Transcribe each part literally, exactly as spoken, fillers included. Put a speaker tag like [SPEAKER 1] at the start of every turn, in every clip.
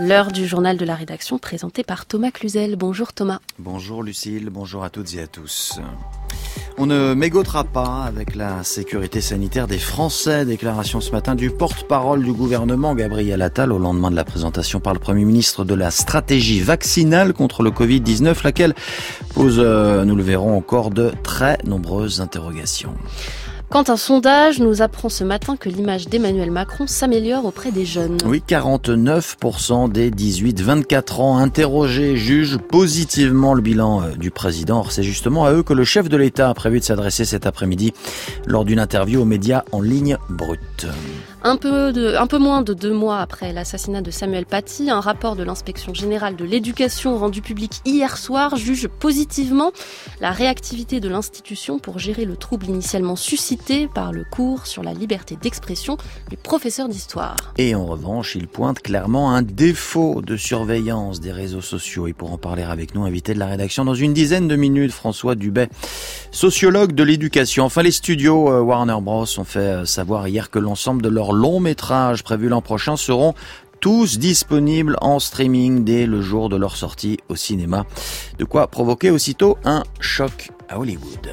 [SPEAKER 1] L'heure du journal de la rédaction présenté par Thomas Cluzel. Bonjour Thomas.
[SPEAKER 2] Bonjour Lucille, bonjour à toutes et à tous. On ne mégotera pas avec la sécurité sanitaire des Français. Déclaration ce matin du porte-parole du gouvernement, Gabriel Attal, au lendemain de la présentation par le Premier ministre de la stratégie vaccinale contre le covid dix-neuf, laquelle pose, euh, nous le verrons, encore de très nombreuses interrogations.
[SPEAKER 1] Quand un sondage nous apprend ce matin que l'image d'Emmanuel Macron s'améliore auprès des jeunes.
[SPEAKER 2] Oui, quarante-neuf pour cent des dix-huit vingt-quatre ans interrogés jugent positivement le bilan du président. Or, c'est justement à eux que le chef de l'État a prévu de s'adresser cet après-midi lors d'une interview aux médias en ligne brute.
[SPEAKER 1] Un peu, de, un peu moins de deux mois après l'assassinat de Samuel Paty, un rapport de l'inspection générale de l'éducation rendu public hier soir juge positivement la réactivité de l'institution pour gérer le trouble initialement suscité par le cours sur la liberté d'expression du professeur d'histoire.
[SPEAKER 2] Et en revanche, il pointe clairement un défaut de surveillance des réseaux sociaux. Et pour en parler avec nous, invité de la rédaction dans une dizaine de minutes, François Dubet, sociologue de l'éducation. Enfin, les studios Warner Bros ont fait savoir hier que l'ensemble de leurs longs métrages prévus l'an prochain seront tous disponibles en streaming dès le jour de leur sortie au cinéma. De quoi provoquer aussitôt un choc à Hollywood.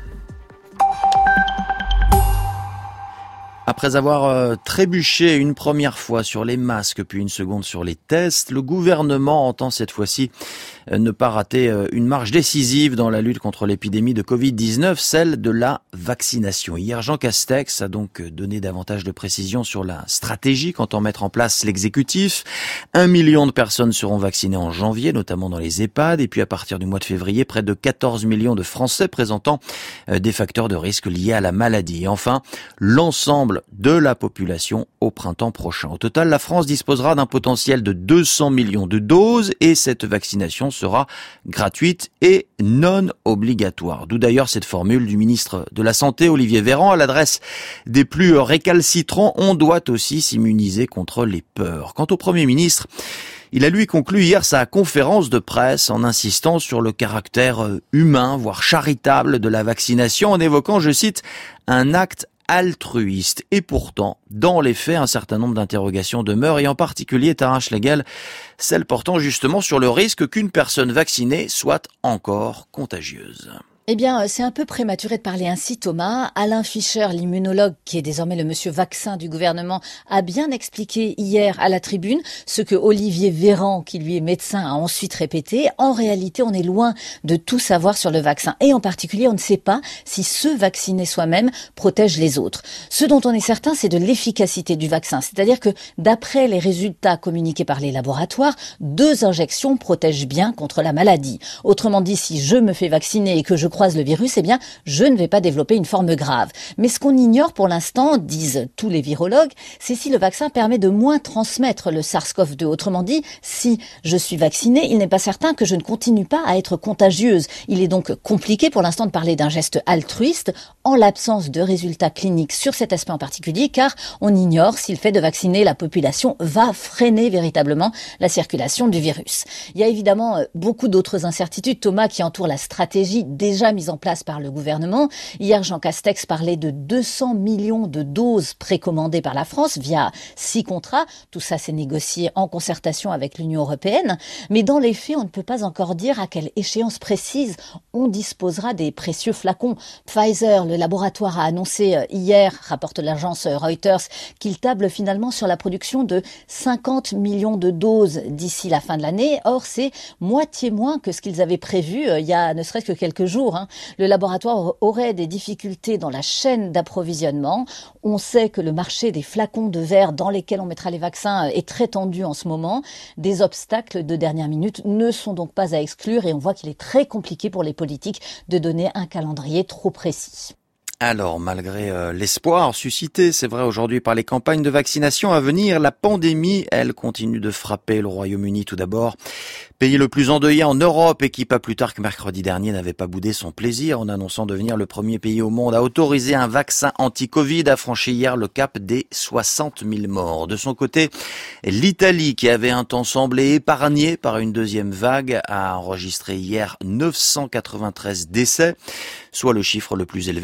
[SPEAKER 2] Après avoir euh, trébuché une première fois sur les masques puis une seconde sur les tests, le gouvernement entend cette fois-ci euh, ne pas rater euh, une marche décisive dans la lutte contre l'épidémie de covid dix-neuf, celle de la vaccination. Hier, Jean Castex a donc donné davantage de précisions sur la stratégie qu'entend mettre en place l'exécutif. Un million de personnes seront vaccinées en janvier, notamment dans les EHPAD, et puis à partir du mois de février, près de quatorze millions de Français présentant euh, des facteurs de risque liés à la maladie. Et enfin, l'ensemble de la population au printemps prochain. Au total, la France disposera d'un potentiel de deux cents millions de doses et cette vaccination sera gratuite et non obligatoire. D'où d'ailleurs cette formule du ministre de la Santé, Olivier Véran, à l'adresse des plus récalcitrants. On doit aussi s'immuniser contre les peurs. Quant au Premier ministre, il a lui conclu hier sa conférence de presse en insistant sur le caractère humain, voire charitable de la vaccination, en évoquant, je cite, un acte altruiste. Et pourtant, dans les faits, un certain nombre d'interrogations demeurent, et en particulier, Tara Schlegel, celle portant justement sur le risque qu'une personne vaccinée soit encore contagieuse.
[SPEAKER 3] Eh bien, c'est un peu prématuré de parler ainsi, Thomas. Alain Fischer, l'immunologue, qui est désormais le monsieur vaccin du gouvernement, a bien expliqué hier à la tribune ce que Olivier Véran, qui lui est médecin, a ensuite répété. En réalité, on est loin de tout savoir sur le vaccin. Et en particulier, on ne sait pas si se vacciner soi-même protège les autres. Ce dont on est certain, c'est de l'efficacité du vaccin. C'est-à-dire que, d'après les résultats communiqués par les laboratoires, deux injections protègent bien contre la maladie. Autrement dit, si je me fais vacciner et que je croise le virus, eh bien, je ne vais pas développer une forme grave. Mais ce qu'on ignore pour l'instant, disent tous les virologues, c'est si le vaccin permet de moins transmettre le SARS-CoV deux. Autrement dit, si je suis vaccinée, il n'est pas certain que je ne continue pas à être contagieuse. Il est donc compliqué pour l'instant de parler d'un geste altruiste en l'absence de résultats cliniques sur cet aspect en particulier, car on ignore si le fait de vacciner la population va freiner véritablement la circulation du virus. Il y a évidemment beaucoup d'autres incertitudes, Thomas, qui entourent la stratégie déjà mise en place par le gouvernement. Hier, Jean Castex parlait de deux cents millions de doses précommandées par la France via six contrats. Tout ça s'est négocié en concertation avec l'Union européenne. Mais dans les faits, on ne peut pas encore dire à quelle échéance précise on disposera des précieux flacons. Pfizer, le laboratoire, a annoncé hier, rapporte l'agence Reuters, qu'il table finalement sur la production de cinquante millions de doses d'ici la fin de l'année. Or, c'est moitié moins que ce qu'ils avaient prévu il y a ne serait-ce que quelques jours. Le laboratoire aurait des difficultés dans la chaîne d'approvisionnement. On sait que le marché des flacons de verre dans lesquels on mettra les vaccins est très tendu en ce moment. Des obstacles de dernière minute ne sont donc pas à exclure et on voit qu'il est très compliqué pour les politiques de donner un calendrier trop précis.
[SPEAKER 2] Alors, malgré euh, l'espoir suscité, c'est vrai, aujourd'hui par les campagnes de vaccination à venir, la pandémie, elle, continue de frapper le Royaume-Uni tout d'abord. Pays le plus endeuillé en Europe et qui, pas plus tard que mercredi dernier, n'avait pas boudé son plaisir en annonçant devenir le premier pays au monde à autoriser un vaccin anti-Covid, a franchi hier le cap des soixante mille morts. De son côté, l'Italie, qui avait un temps semblé épargnée par une deuxième vague, a enregistré hier neuf cent quatre-vingt-treize décès, soit le chiffre le plus élevé dans la péninsule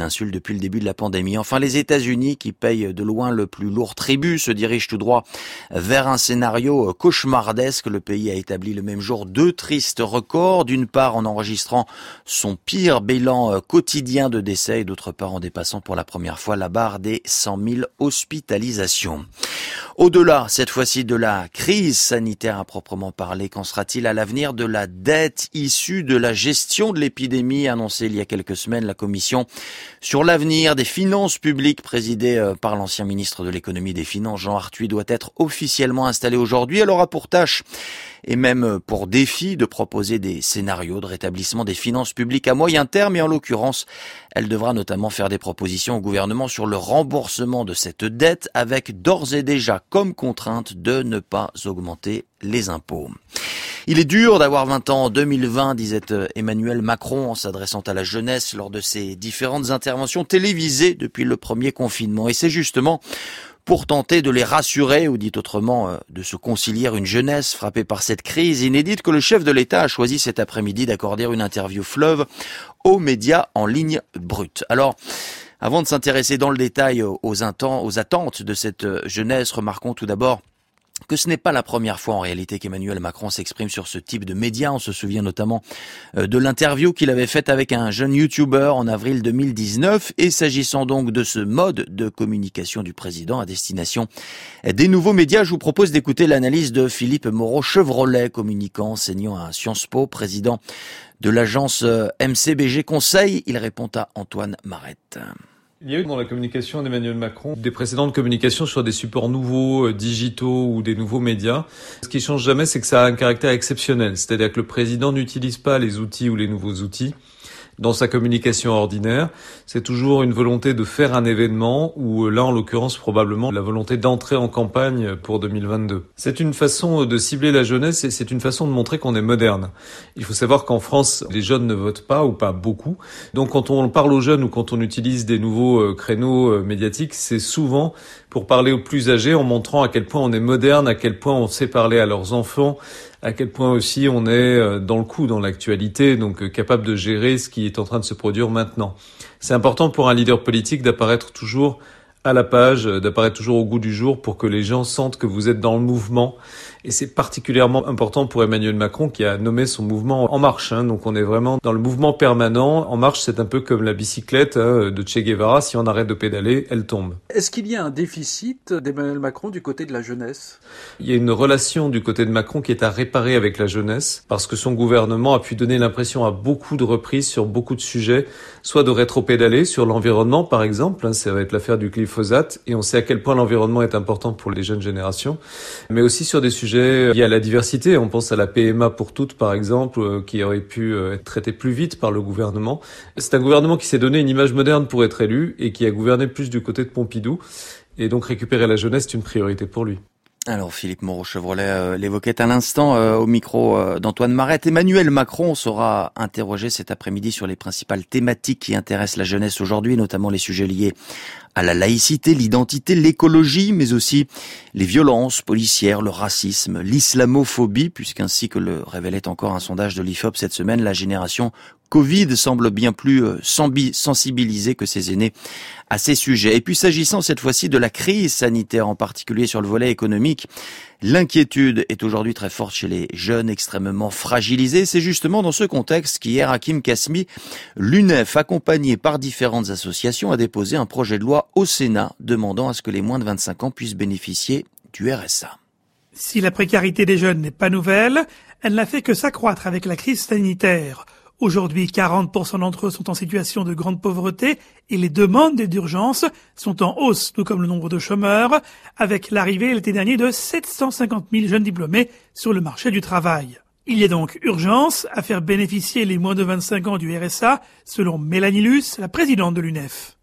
[SPEAKER 2] péninsule depuis le début de la pandémie. Enfin, les États-Unis, qui payent de loin le plus lourd tribut, se dirigent tout droit vers un scénario cauchemardesque. Le pays a établi le même jour deux tristes records, d'une part en enregistrant son pire bilan quotidien de décès et d'autre part en dépassant pour la première fois la barre des cent mille hospitalisations. Au-delà, cette fois-ci, de la crise sanitaire à proprement parler, qu'en sera-t-il à l'avenir de la dette issue de la gestion de l'épidémie annoncée il y a quelques semaines? La commission sur l'avenir des finances publiques présidée par l'ancien ministre de l'économie et des finances, Jean Arthuis, doit être officiellement installée aujourd'hui. Elle aura pour tâche et même pour défi de proposer des scénarios de rétablissement des finances publiques à moyen terme et en l'occurrence, elle devra notamment faire des propositions au gouvernement sur le remboursement de cette dette avec d'ores et déjà comme contrainte de ne pas augmenter les impôts. Il est dur d'avoir vingt ans en deux mille vingt, disait Emmanuel Macron en s'adressant à la jeunesse lors de ses différentes interventions télévisées depuis le premier confinement. Et c'est justement pour tenter de les rassurer, ou dit autrement, de se concilier une jeunesse frappée par cette crise inédite, que le chef de l'État a choisi cet après-midi d'accorder une interview fleuve aux médias en ligne brute. Alors, avant de s'intéresser dans le détail aux attentes de cette jeunesse, remarquons tout d'abord que ce n'est pas la première fois en réalité qu'Emmanuel Macron s'exprime sur ce type de médias. On se souvient notamment de l'interview qu'il avait faite avec un jeune YouTuber en avril deux mille dix-neuf. Et s'agissant donc de ce mode de communication du président à destination des nouveaux médias, je vous propose d'écouter l'analyse de Philippe Moreau-Chevrolet, communicant, enseignant à Sciences Po, président de l'agence M C B G Conseil. Il répond à Antoine Marette.
[SPEAKER 4] Il y a eu dans la communication d'Emmanuel Macron des précédentes communications sur des supports nouveaux, euh, digitaux ou des nouveaux médias. Ce qui change jamais, c'est que ça a un caractère exceptionnel. C'est-à-dire que le président n'utilise pas les outils ou les nouveaux outils dans sa communication ordinaire. C'est toujours une volonté de faire un événement ou là, en l'occurrence, probablement la volonté d'entrer en campagne pour deux mille vingt-deux. C'est une façon de cibler la jeunesse et c'est une façon de montrer qu'on est moderne. Il faut savoir qu'en France, les jeunes ne votent pas ou pas beaucoup. Donc quand on parle aux jeunes ou quand on utilise des nouveaux créneaux médiatiques, c'est souvent pour parler aux plus âgés en montrant à quel point on est moderne, à quel point on sait parler à leurs enfants, à quel point aussi on est dans le coup, dans l'actualité, donc capable de gérer ce qui est en train de se produire maintenant. C'est important pour un leader politique d'apparaître toujours à la page, d'apparaître toujours au goût du jour pour que les gens sentent que vous êtes dans le mouvement. Et c'est particulièrement important pour Emmanuel Macron qui a nommé son mouvement En Marche. Hein. Donc on est vraiment dans le mouvement permanent. En marche, c'est un peu comme la bicyclette hein, de Che Guevara. Si on arrête de pédaler, elle tombe.
[SPEAKER 5] Est-ce qu'il y a un déficit d'Emmanuel Macron du côté de la jeunesse?
[SPEAKER 4] Il y a une relation du côté de Macron qui est à réparer avec la jeunesse parce que son gouvernement a pu donner l'impression à beaucoup de reprises sur beaucoup de sujets, soit de rétro-pédaler sur l'environnement par exemple. Hein, ça va être l'affaire du glyphosate et on sait à quel point l'environnement est important pour les jeunes générations, mais aussi sur des sujets liés à la diversité. On pense à la P M A pour toutes, par exemple, qui aurait pu être traitée plus vite par le gouvernement. C'est un gouvernement qui s'est donné une image moderne pour être élu et qui a gouverné plus du côté de Pompidou. Et donc récupérer la jeunesse, c'est une priorité pour lui.
[SPEAKER 2] Alors Philippe Moreau-Chevrolet euh, l'évoquait à l'instant euh, au micro euh, d'Antoine Marette. Emmanuel Macron sera interrogé cet après-midi sur les principales thématiques qui intéressent la jeunesse aujourd'hui, notamment les sujets liés à la laïcité, l'identité, l'écologie, mais aussi les violences policières, le racisme, l'islamophobie, puisqu'ainsi que le révélait encore un sondage de l'I F O P cette semaine, la génération Covid semble bien plus sensibilisée que ses aînés à ces sujets. Et puis s'agissant cette fois-ci de la crise sanitaire, en particulier sur le volet économique, l'inquiétude est aujourd'hui très forte chez les jeunes extrêmement fragilisés. C'est justement dans ce contexte qu'hier, Hakim Kasmi, l'U N E F, accompagné par différentes associations, a déposé un projet de loi au Sénat demandant à ce que les moins de vingt-cinq ans puissent bénéficier du R S A.
[SPEAKER 6] Si la précarité des jeunes n'est pas nouvelle, elle n'a fait que s'accroître avec la crise sanitaire. Aujourd'hui, quarante pour cent d'entre eux sont en situation de grande pauvreté et les demandes d'aide d'urgence sont en hausse, tout comme le nombre de chômeurs, avec l'arrivée l'été dernier de sept cent cinquante mille jeunes diplômés sur le marché du travail. Il y a donc urgence à faire bénéficier les moins de vingt-cinq ans du R S A, selon Mélanie Luce, la présidente de l'U N E F.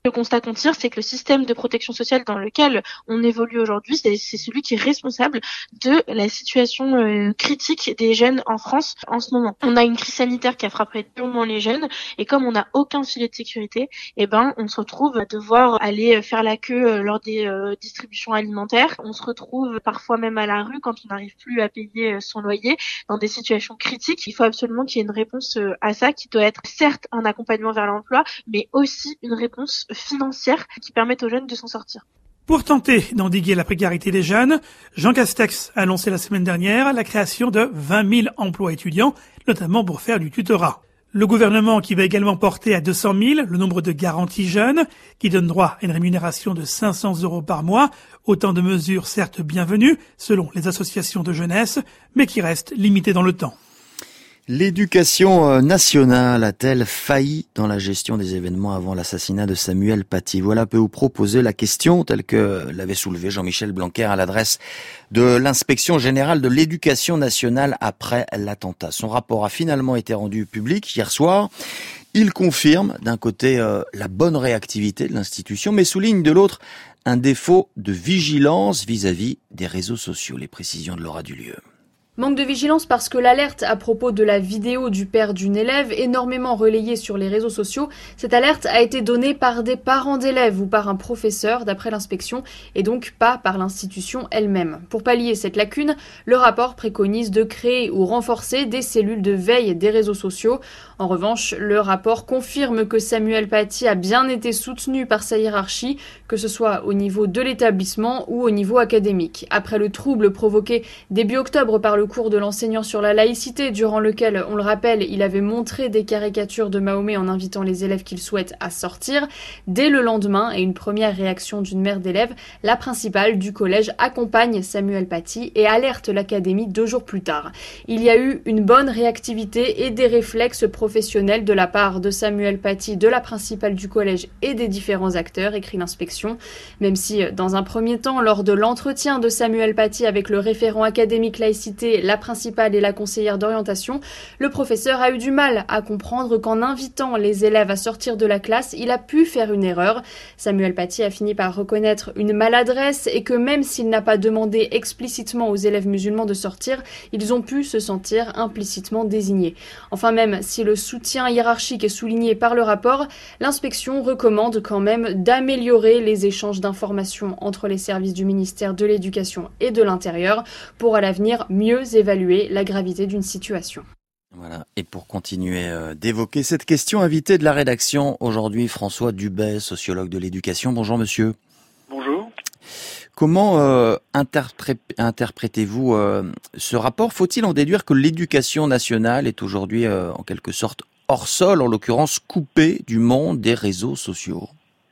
[SPEAKER 7] Le constat qu'on tire, c'est que le système de protection sociale dans lequel on évolue aujourd'hui, c'est, c'est celui qui est responsable de la situation euh, critique des jeunes en France en ce moment. On a une crise sanitaire qui a frappé durement les jeunes, et comme on n'a aucun filet de sécurité, eh ben, on se retrouve à devoir aller faire la queue euh, lors des euh, distributions alimentaires. On se retrouve parfois même à la rue quand on n'arrive plus à payer son loyer, dans des situations critiques. Il faut absolument qu'il y ait une réponse à ça, qui doit être certes un accompagnement vers l'emploi, mais aussi une réponse financière qui permette aux jeunes de s'en sortir.
[SPEAKER 6] Pour tenter d'endiguer la précarité des jeunes, Jean Castex a annoncé la semaine dernière la création de vingt mille emplois étudiants, notamment pour faire du tutorat. Le gouvernement qui va également porter à deux cent mille le nombre de garanties jeunes, qui donne droit à une rémunération de cinq cents euros par mois, autant de mesures certes bienvenues, selon les associations de jeunesse, mais qui restent limitées dans le temps.
[SPEAKER 2] L'éducation nationale a-t-elle failli dans la gestion des événements avant l'assassinat de Samuel Paty? Voilà peut vous proposer la question telle que l'avait soulevée Jean-Michel Blanquer à l'adresse de l'inspection générale de l'éducation nationale après l'attentat. Son rapport a finalement été rendu public hier soir. Il confirme d'un côté euh, la bonne réactivité de l'institution, mais souligne de l'autre un défaut de vigilance vis-à-vis des réseaux sociaux. Les précisions de Laura Dulieu.
[SPEAKER 8] Manque de vigilance parce que l'alerte à propos de la vidéo du père d'une élève, énormément relayée sur les réseaux sociaux, cette alerte a été donnée par des parents d'élèves ou par un professeur d'après l'inspection et donc pas par l'institution elle-même. Pour pallier cette lacune, le rapport préconise de créer ou renforcer des cellules de veille des réseaux sociaux. En revanche, le rapport confirme que Samuel Paty a bien été soutenu par sa hiérarchie, que ce soit au niveau de l'établissement ou au niveau académique. Après le trouble provoqué début octobre par le cours de l'enseignant sur la laïcité, durant lequel, on le rappelle, il avait montré des caricatures de Mahomet en invitant les élèves qu'il souhaite à sortir, dès le lendemain et une première réaction d'une mère d'élèves, la principale du collège accompagne Samuel Paty et alerte l'académie deux jours plus tard. Il y a eu une bonne réactivité et des réflexes professionnels de la part de Samuel Paty, de la principale du collège et des différents acteurs, écrit l'inspection. Même si, dans un premier temps, lors de l'entretien de Samuel Paty avec le référent académique laïcité, la principale et la conseillère d'orientation, le professeur a eu du mal à comprendre qu'en invitant les élèves à sortir de la classe, il a pu faire une erreur. Samuel Paty a fini par reconnaître une maladresse et que même s'il n'a pas demandé explicitement aux élèves musulmans de sortir, ils ont pu se sentir implicitement désignés. Enfin, même si le soutien hiérarchique est souligné par le rapport, l'inspection recommande quand même d'améliorer les échanges d'informations entre les services du ministère de l'Éducation et de l'Intérieur pour à l'avenir mieux évaluer la gravité d'une situation.
[SPEAKER 2] Voilà. Et pour continuer euh, d'évoquer cette question, invité de la rédaction aujourd'hui, François Dubet, sociologue de l'éducation. Bonjour monsieur.
[SPEAKER 9] Bonjour.
[SPEAKER 2] Comment euh, interpré- interprétez-vous euh, ce rapport? Faut-il en déduire que l'éducation nationale est aujourd'hui euh, en quelque sorte hors sol, en l'occurrence coupée du monde des réseaux sociaux?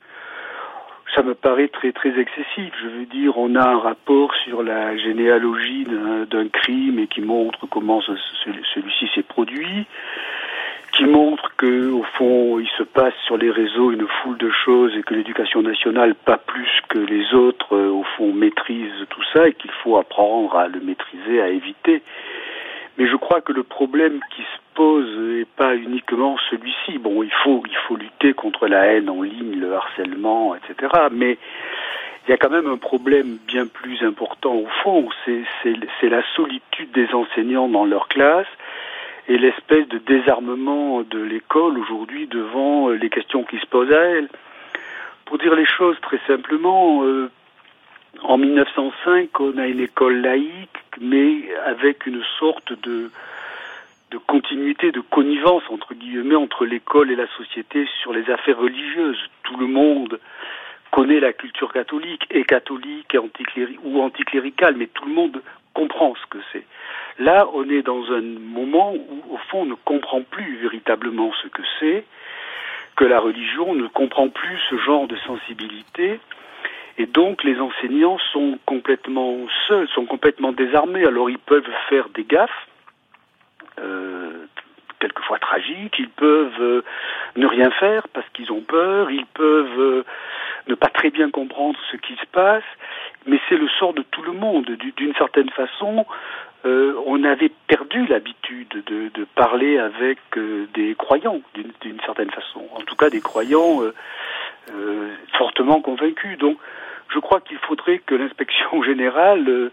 [SPEAKER 9] Ça me paraît très très excessif. Je veux dire, on a un rapport sur la généalogie d'un, d'un crime et qui montre comment ce, ce, celui-ci s'est produit, qui montre que au fond il se passe sur les réseaux une foule de choses et que l'éducation nationale, pas plus que les autres, au fond maîtrise tout ça et qu'il faut apprendre à le maîtriser, à éviter. Mais je crois que le problème qui se pose n'est pas uniquement celui-ci. Bon, il faut, il faut lutter contre la haine en ligne, le harcèlement, et cetera. Mais il y a quand même un problème bien plus important au fond. C'est, c'est, c'est la solitude des enseignants dans leur classe et l'espèce de désarmement de l'école aujourd'hui devant les questions qui se posent à elle. Pour dire les choses très simplement, euh, en mille neuf cent cinq, on a une école laïque, mais avec une sorte de, de continuité, de connivence, entre guillemets, entre l'école et la société sur les affaires religieuses. Tout le monde connaît la culture catholique, et catholique et anticléri- ou anticléricale, mais tout le monde comprend ce que c'est. Là, on est dans un moment où, au fond, on ne comprend plus véritablement ce que c'est, que la religion ne comprend plus ce genre de sensibilité. Et donc les enseignants sont complètement seuls, sont complètement désarmés. Alors ils peuvent faire des gaffes, euh, quelquefois tragiques, ils peuvent euh, ne rien faire parce qu'ils ont peur, ils peuvent euh, ne pas très bien comprendre ce qui se passe, mais c'est le sort de tout le monde. D'une certaine façon, euh, on avait perdu l'habitude de, de parler avec euh, des croyants, d'une, d'une certaine façon. En tout cas des croyants... Euh, euh, fortement convaincus. Donc, je crois qu'il faudrait que l'inspection générale euh,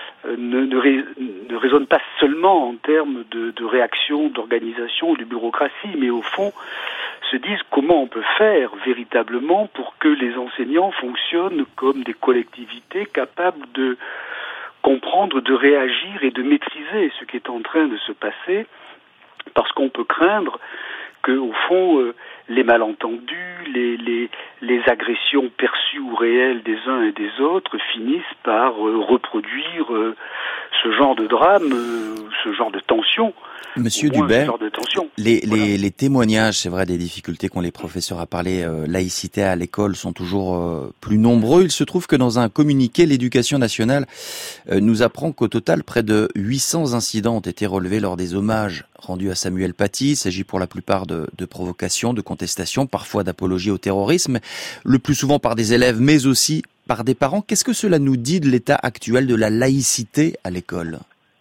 [SPEAKER 9] ne, ne, rais, ne raisonne pas seulement en termes de, de réaction, d'organisation, de bureaucratie, mais au fond se dise comment on peut faire véritablement pour que les enseignants fonctionnent comme des collectivités capables de comprendre, de réagir et de maîtriser ce qui est en train de se passer, parce qu'on peut craindre que, au fond, euh, les malentendus, les, les, les agressions perçues ou réelles des uns et des autres finissent par euh, reproduire euh, ce genre de drame, euh, ce genre de tension.
[SPEAKER 2] Monsieur Dubet,
[SPEAKER 9] genre de tension.
[SPEAKER 2] Les,
[SPEAKER 9] voilà.
[SPEAKER 2] les, les témoignages, c'est vrai, des difficultés qu'ont les professeurs à parler euh, laïcité à l'école sont toujours euh, plus nombreux. Il se trouve que dans un communiqué, l'Éducation nationale euh, nous apprend qu'au total, près de huit cents incidents ont été relevés lors des hommages rendus à Samuel Paty. Il s'agit pour la plupart de, de provocations, de contestations, parfois d'apologie au terrorisme, le plus souvent par des élèves, mais aussi par des parents. Qu'est-ce que cela nous dit de l'état actuel de la laïcité à l'école ?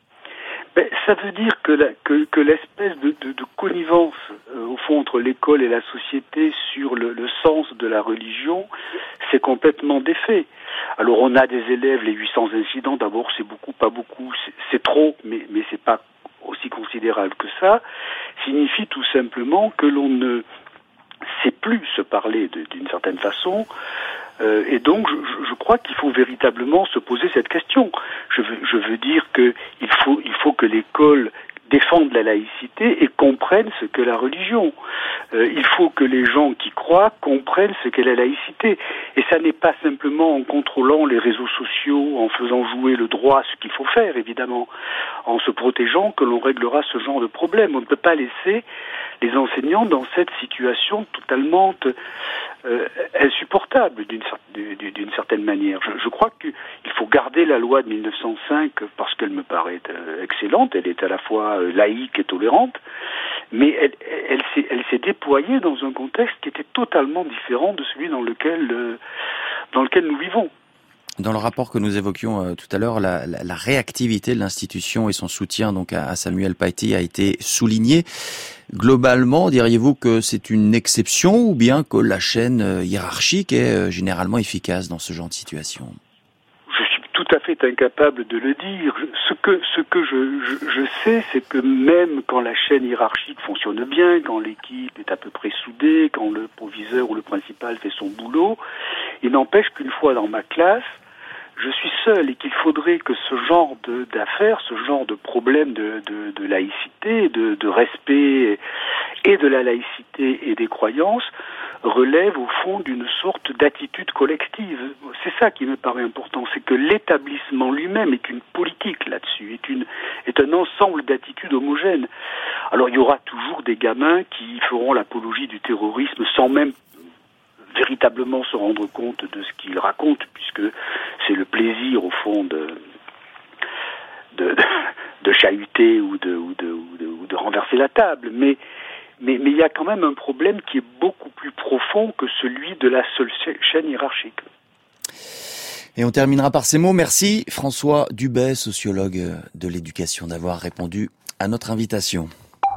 [SPEAKER 9] Ben, ça veut dire que, la, que, que l'espèce de, de, de connivence, euh, au fond, entre l'école et la société sur le, le sens de la religion, c'est complètement défait. Alors, on a des élèves, les huit cents incidents, d'abord, c'est beaucoup, pas beaucoup, c'est, c'est trop, mais, mais c'est pas aussi considérable que ça, signifie tout simplement que l'on ne sait plus se parler de, d'une certaine façon. Euh, et donc, je, je crois qu'il faut véritablement se poser cette question. Je veux, je veux dire que il faut, il faut que l'école défende la laïcité et comprenne ce qu'est la religion. Euh, il faut que les gens qui croient comprennent ce qu'est la laïcité. Et ça n'est pas simplement en contrôlant les réseaux sociaux, en faisant jouer le droit, ce qu'il faut faire, évidemment, en se protégeant, que l'on réglera ce genre de problème. On ne peut pas laisser les enseignants dans cette situation totalement euh, insupportable d'une, d'une certaine manière. Je, je crois qu'il faut garder la loi de mille neuf cent cinq parce qu'elle me paraît euh, excellente, elle est à la fois euh, laïque et tolérante, mais elle, elle, s'est, elle s'est déployée dans un contexte qui était totalement différent de celui dans lequel, euh, dans lequel nous vivons.
[SPEAKER 2] Dans le rapport que nous évoquions euh, tout à l'heure, la, la, la réactivité de l'institution et son soutien donc à, à Samuel Paty a été souligné. Globalement, diriez-vous que c'est une exception ou bien que la chaîne euh, hiérarchique est euh, généralement efficace dans ce genre de situation ?
[SPEAKER 9] Je suis tout à fait incapable de le dire. Ce que, ce que je, je, je sais, c'est que même quand la chaîne hiérarchique fonctionne bien, quand l'équipe est à peu près soudée, quand le proviseur ou le principal fait son boulot, il n'empêche qu'une fois dans ma classe, je suis seul et qu'il faudrait que ce genre de, d'affaires, ce genre de problème de, de, de laïcité, de, de respect et de la laïcité et des croyances relève au fond d'une sorte d'attitude collective. C'est ça qui me paraît important, c'est que l'établissement lui-même est une politique là-dessus, est, une, est un ensemble d'attitudes homogènes. Alors il y aura toujours des gamins qui feront l'apologie du terrorisme sans même véritablement se rendre compte de ce qu'ils racontent, puisque c'est le plaisir au fond de de, de chahuter ou de, ou, de, ou, de, ou de renverser la table. Mais mais mais il y a quand même un problème qui est beaucoup plus profond que celui de la seule chaîne hiérarchique.
[SPEAKER 2] Et on terminera par ces mots. Merci François Dubet, sociologue de l'éducation, d'avoir répondu à notre invitation.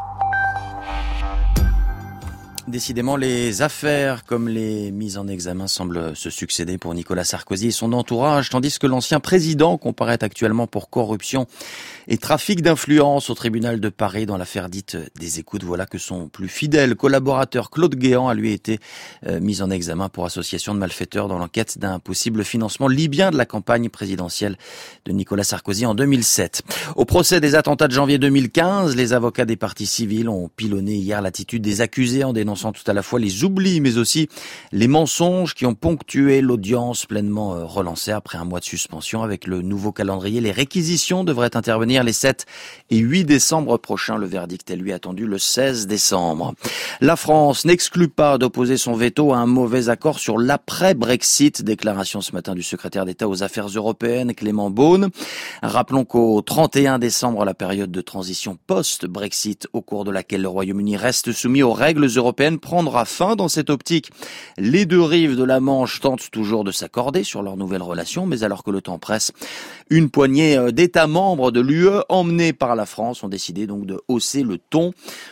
[SPEAKER 2] Décidément, les affaires comme les mises en examen semblent se succéder pour Nicolas Sarkozy et son entourage, tandis que l'ancien président comparaît actuellement pour corruption et trafic d'influence au tribunal de Paris dans l'affaire dite des écoutes. Voilà que son plus fidèle collaborateur Claude Guéant a lui été euh, mis en examen pour association de malfaiteurs dans l'enquête d'un possible financement libyen de la campagne présidentielle de Nicolas Sarkozy en deux mille sept. Au procès des attentats de janvier deux mille quinze, les avocats des parties civiles ont pilonné hier l'attitude des accusés en dénonçant tout à la fois les oublis mais aussi les mensonges qui ont ponctué l'audience pleinement relancée après un mois de suspension. Avec le nouveau calendrier, les réquisitions devraient intervenir les sept et huit décembre prochains. Le verdict est lui attendu le seize décembre. La France n'exclut pas d'opposer son veto à un mauvais accord sur l'après-Brexit. Déclaration ce matin du secrétaire d'État aux Affaires européennes, Clément Beaune. Rappelons qu'au trente et un décembre, la période de transition post-Brexit, au cours de laquelle le Royaume-Uni reste soumis aux règles européennes, prendra fin. Dans cette optique, les deux rives de la Manche tentent toujours de s'accorder sur leurs nouvelles relations, mais alors que le temps presse, une poignée d'États membres de l'U E, emmenés par la France, ont décidé donc de hausser le ton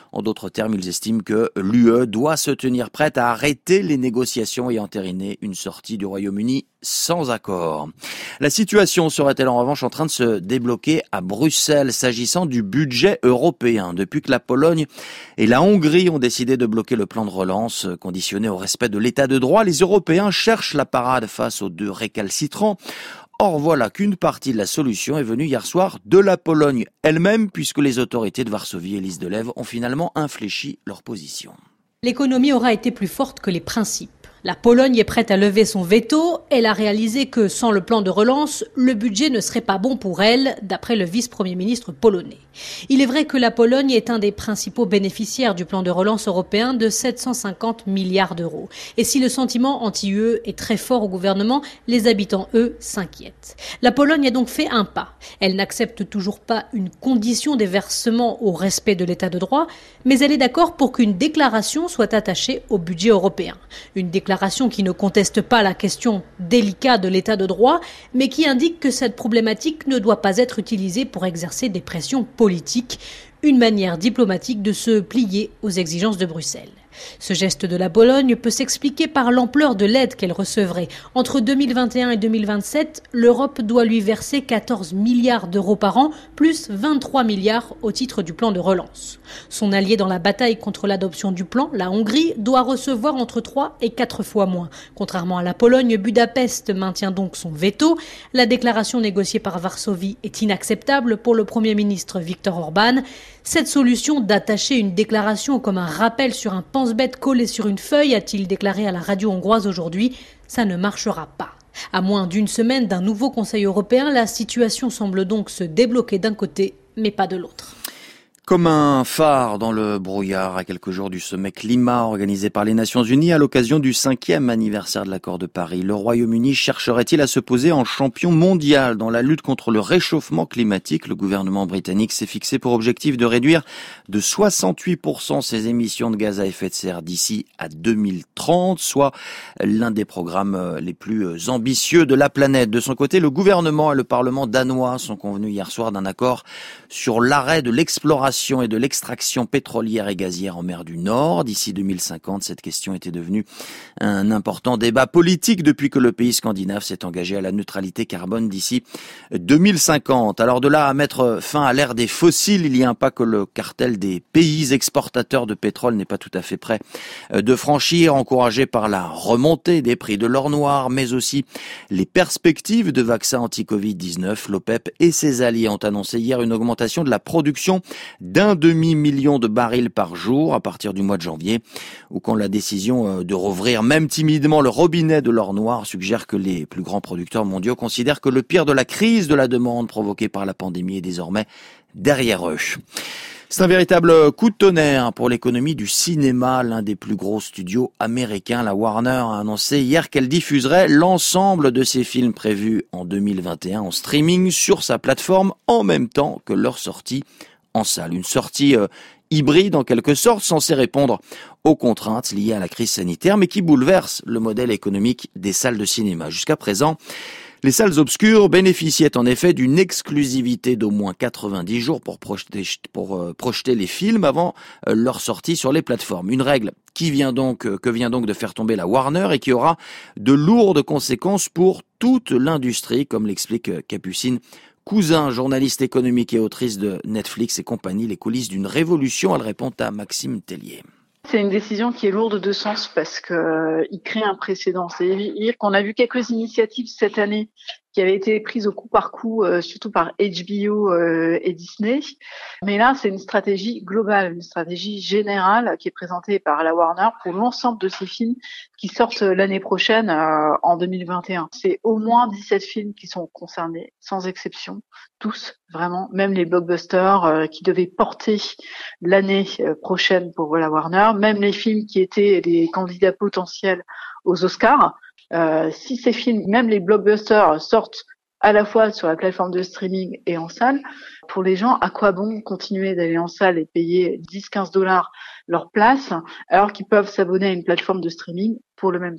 [SPEAKER 2] En d'autres termes, ils estiment que l'U E doit se tenir prête à arrêter les négociations et entériner une sortie du Royaume-Uni sans accord. La situation serait-elle en revanche en train de se débloquer à Bruxelles s'agissant du budget européen? Depuis que la Pologne et la Hongrie ont décidé de bloquer le plan de relance conditionné au respect de l'état de droit, les Européens cherchent la parade face aux deux récalcitrants. Or voilà qu'une partie de la solution est venue hier soir de la Pologne elle-même, puisque les autorités de Varsovie et Lise-de-Lève ont finalement infléchi leur position.
[SPEAKER 10] L'économie aura été plus forte que les principes. La Pologne est prête à lever son veto. Elle a réalisé que sans le plan de relance, le budget ne serait pas bon pour elle, d'après le vice-premier ministre polonais. Il est vrai que la Pologne est un des principaux bénéficiaires du plan de relance européen de sept cent cinquante milliards d'euros. Et si le sentiment anti-U E est très fort au gouvernement, les habitants, eux, s'inquiètent. La Pologne a donc fait un pas. Elle n'accepte toujours pas une condition des versements au respect de l'état de droit, mais elle est d'accord pour qu'une déclaration soit attachée au budget européen. Une déclaration Déclaration qui ne conteste pas la question délicate de l'état de droit, mais qui indique que cette problématique ne doit pas être utilisée pour exercer des pressions politiques, une manière diplomatique de se plier aux exigences de Bruxelles. Ce geste de la Pologne peut s'expliquer par l'ampleur de l'aide qu'elle recevrait. Entre deux mille vingt et un et deux mille vingt-sept, l'Europe doit lui verser quatorze milliards d'euros par an, plus vingt-trois milliards au titre du plan de relance. Son allié dans la bataille contre l'adoption du plan, la Hongrie, doit recevoir entre trois et quatre fois moins. Contrairement à la Pologne, Budapest maintient donc son veto. La déclaration négociée par Varsovie est inacceptable pour le Premier ministre Viktor Orban. Cette solution d'attacher une déclaration comme un rappel sur un pense-bête collé sur une feuille, a-t-il déclaré à la radio hongroise aujourd'hui, ça ne marchera pas. À moins d'une semaine d'un nouveau Conseil européen, la situation semble donc se débloquer d'un côté, mais pas de l'autre.
[SPEAKER 2] Comme un phare dans le brouillard à quelques jours du sommet climat organisé par les Nations Unies à l'occasion du cinquième anniversaire de l'accord de Paris, le Royaume-Uni chercherait-il à se poser en champion mondial dans la lutte contre le réchauffement climatique? Le gouvernement britannique s'est fixé pour objectif de réduire de soixante-huit pour cent ses émissions de gaz à effet de serre d'ici à deux mille trente, soit l'un des programmes les plus ambitieux de la planète. De son côté, le gouvernement et le Parlement danois sont convenus hier soir d'un accord sur l'arrêt de l'exploration et de l'extraction pétrolière et gazière en mer du Nord. D'ici deux mille cinquante, cette question était devenue un important débat politique depuis que le pays scandinave s'est engagé à la neutralité carbone d'ici deux mille cinquante. Alors de là à mettre fin à l'ère des fossiles, il y a un pas que le cartel des pays exportateurs de pétrole n'est pas tout à fait prêt de franchir, encouragé par la remontée des prix de l'or noir, mais aussi les perspectives de vaccins anti-covid dix-neuf. L'OPEP et ses alliés ont annoncé hier une augmentation de la production d'un demi-million de barils par jour à partir du mois de janvier, ou quand la décision de rouvrir même timidement le robinet de l'or noir suggère que les plus grands producteurs mondiaux considèrent que le pire de la crise de la demande provoquée par la pandémie est désormais derrière eux. C'est un véritable coup de tonnerre pour l'économie du cinéma. L'un des plus gros studios américains, la Warner, a annoncé hier qu'elle diffuserait l'ensemble de ses films prévus en deux mille vingt et un en streaming sur sa plateforme en même temps que leur sortie en salle. Une sortie euh, hybride en quelque sorte, censée répondre aux contraintes liées à la crise sanitaire, mais qui bouleverse le modèle économique des salles de cinéma. Jusqu'à présent, les salles obscures bénéficiaient en effet d'une exclusivité d'au moins quatre-vingt-dix jours pour projeter, pour, euh, projeter les films avant euh, leur sortie sur les plateformes. Une règle qui vient donc, euh, que vient donc de faire tomber la Warner et qui aura de lourdes conséquences pour toute l'industrie, comme l'explique euh, Capucine Cousin, journaliste économique et autrice de Netflix et compagnie, les coulisses d'une révolution. Elle répond à Maxime Tellier.
[SPEAKER 11] C'est une décision qui est lourde de sens parce que euh, il crée un précédent. C'est-à-dire qu'on a vu quelques initiatives cette année qui avaient été prises au coup par coup, euh, surtout par H B O euh, et Disney. Mais là, c'est une stratégie globale, une stratégie générale qui est présentée par la Warner pour l'ensemble de ces films qui sortent l'année prochaine, euh, en deux mille vingt et un. C'est au moins dix-sept films qui sont concernés, sans exception, tous, vraiment, même les blockbusters euh, qui devaient porter l'année euh, prochaine pour la Warner, même les films qui étaient des candidats potentiels aux Oscars. Euh, si ces films, même les blockbusters, sortent à la fois sur la plateforme de streaming et en salle, pour les gens, à quoi bon continuer d'aller en salle et payer dix à quinze dollars leur place, alors qu'ils peuvent s'abonner à une plateforme de streaming pour le même prix?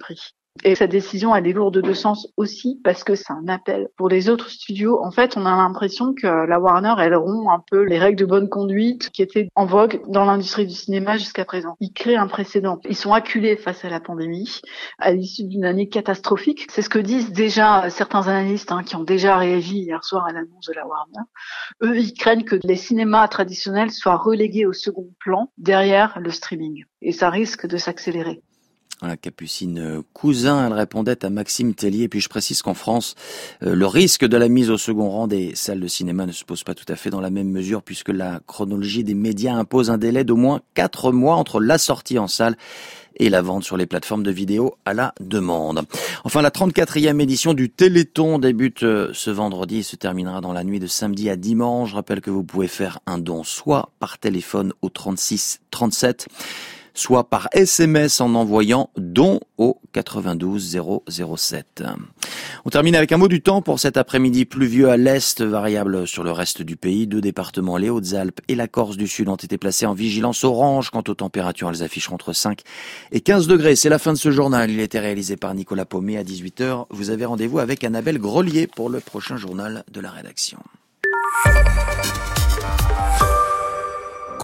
[SPEAKER 11] Et sa décision, elle est lourde de sens aussi parce que c'est un appel pour les autres studios. En fait, on a l'impression que la Warner, elle rompt un peu les règles de bonne conduite qui étaient en vogue dans l'industrie du cinéma jusqu'à présent. Ils créent un précédent. Ils sont acculés face à la pandémie, à l'issue d'une année catastrophique. C'est ce que disent déjà certains analystes hein, qui ont déjà réagi hier soir à l'annonce de la Warner. Eux, ils craignent que les cinémas traditionnels soient relégués au second plan derrière le streaming. Et ça risque de s'accélérer.
[SPEAKER 2] Voilà, Capucine Cousin, elle répondait à Maxime Tellier. Puis je précise qu'en France, euh, le risque de la mise au second rang des salles de cinéma ne se pose pas tout à fait dans la même mesure puisque la chronologie des médias impose un délai d'au moins quatre mois entre la sortie en salle et la vente sur les plateformes de vidéo à la demande. Enfin, la trente-quatrième édition du Téléthon débute ce vendredi et se terminera dans la nuit de samedi à dimanche. Je rappelle que vous pouvez faire un don soit par téléphone au trente-six trente-sept, soit par S M S en envoyant don au quatre-vingt-douze zéro zéro sept. On termine avec un mot du temps pour cet après-midi pluvieux à l'est, variable sur le reste du pays. Deux départements, les Hautes-Alpes et la Corse du Sud, ont été placés en vigilance orange. Quant aux températures, elles afficheront entre cinq et quinze degrés. C'est la fin de ce journal. Il a été réalisé par Nicolas Paumé à dix-huit heures. Vous avez rendez-vous avec Annabelle Grelier pour le prochain journal de la rédaction.